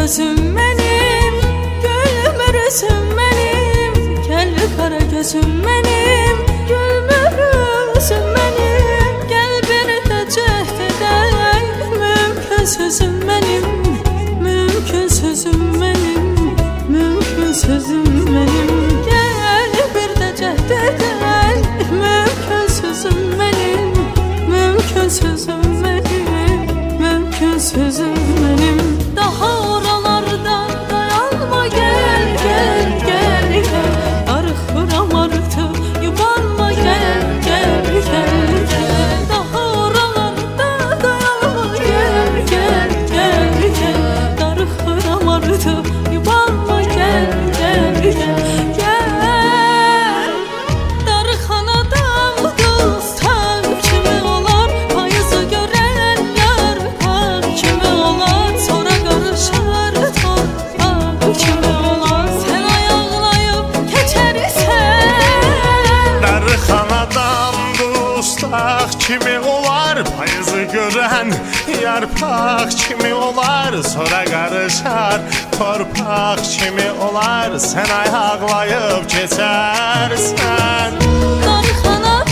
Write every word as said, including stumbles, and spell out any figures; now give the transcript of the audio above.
gözüm benim, gülmürüsün benim. Gel kara gözüm benim, gülmürüsün benim. Gel beni de cehd edək, mümkünsüzüm benim, mümkünsüzüm benim, mümkünsüzüm benim. Gel bir de cehd edək, mümkünsüzüm benim, mümkünsüzüm benim, mümkünsüzüm benim. Daha oralarda dayanma, gel gel gel gel. Darıxıram artıq, yubanma, gel gel gel gel. Daha oralarda dayanma, gel gel gel gel. Darıxıram artıq, yubanma, gel gel gel gel. Darıxanadan dostlar kimi olar, payızı görən yar par kimi olar. Sonra qarışar torpaq kimi olar. Sən ayaqlayıb keçərsən. Darıxanadan dustaq kimi olar, payızı görən yarpaq kimi olar. Sonra qarışar torpaq kimi olar. Sən ayaqlayıb keçərsən. Darıxanadan